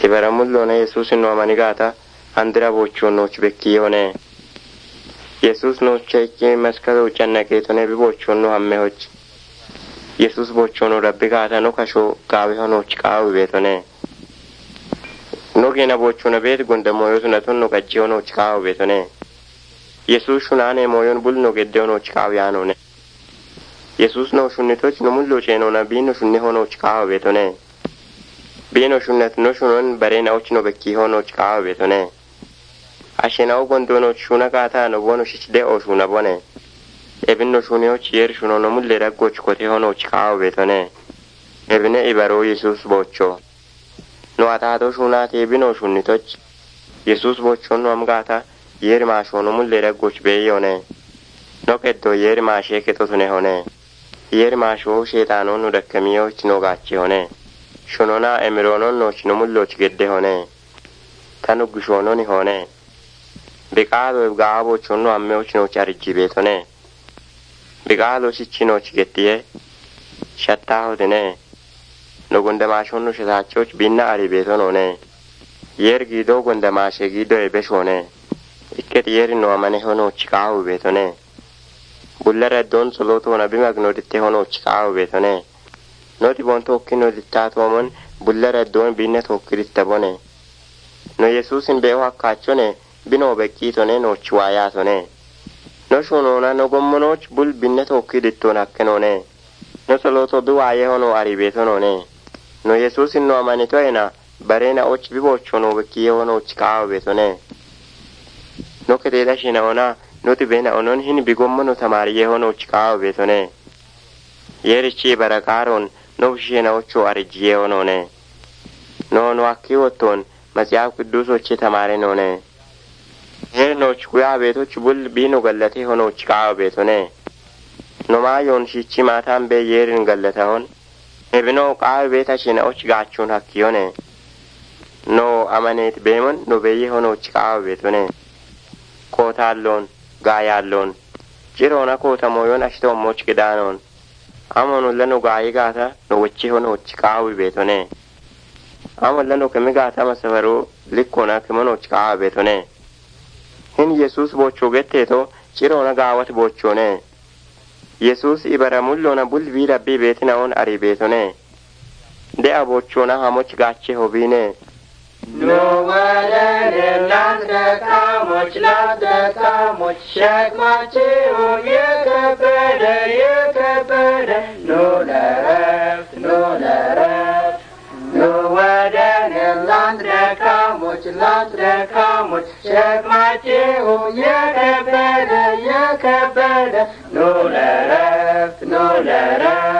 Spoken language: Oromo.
Ibaramulloone Yesuusin nu amanigata andira bochonnoch bekkiyoone Yesuus nochche maskalo channakeetone bibochonno hammehoch Yesuus bochonno rabbigata no kasho gaawe honoch qaawe betone no gena bochona bet gonda moyotuna tonno gajjono qaawe betone Yesuus shunane moyon bulno geddeono qaawe anone Yesuus no shunnitoch no mullo cheno nabino shunne hono qaawe betone Bino shunnat no shunon barena ochno bekki hono qaawe betone Ashena ogondono shuna gata no bono shichde o shuna bone Ebinno shuneo chier shuno no mulle raggoch kote hono qaawe betone Ebine ibaro Yesuus bocho No atado shunate ebino shunnitoch Yesuus bocho no amgata yer ma shono mulle raggoch beyone No keddo yer ma sheketo tune hone yer ma sho shaytanon no dakkamiyo chino gachi hone Shunona emironon no chino mullo chigedde hone Tanu gushono ni hone Biqaalo ibgaabo chonno amme ochino charji betone Biqaalo chichino chigetiye shattaho dene no gonda ma shonno shatachoch binna ari betonone yer gido gonda ma shegido ebeshone ikket yer no amane hono chikaawo betone bullare don soloto na bimagno ditte hono chikaawo betone noti bonto kino dittato mon bullare don binne tokkiritta bone no Yesuusin bewa kachone bino bekkitone no chwayatone no shonona no gommonoch bul binne tokkiritto nakkenone no soloto duwaye hono ari betonone no Yesuusin no amanito ena barena och bibochono bekkiye hono chikaawo betone no kededa shina ona noti bena onon hin bigommono tamariye hono chikaawo betone yerichi barakaron no shina ocho arijiye onone no akiwoton masya kuduso che tamare none no chkuya beto chbul bino gallate hono chikaawo betone no mayon shichi matambe yerin gallata hon ebino qaawe beta shina och gachun hakkiyone no amanet bemon no beye hono chikaawo betone kotallon gayallon jirona kota moyon ashto moch gedanon amon lano gayi gata no wacce hono chikaawo betone amon lano kemigata masafaro likkona kemono chikaawo betone hin Yesuus bocho getteto jirona gawat bochone Yesuus ibaramullona bulbi rabbi betina on ari betone de abochona hamoch gache hobine No wale lande kamoch shak machi o yekapede no laraf no wale lande kamoch shak machi o yekapede no laraf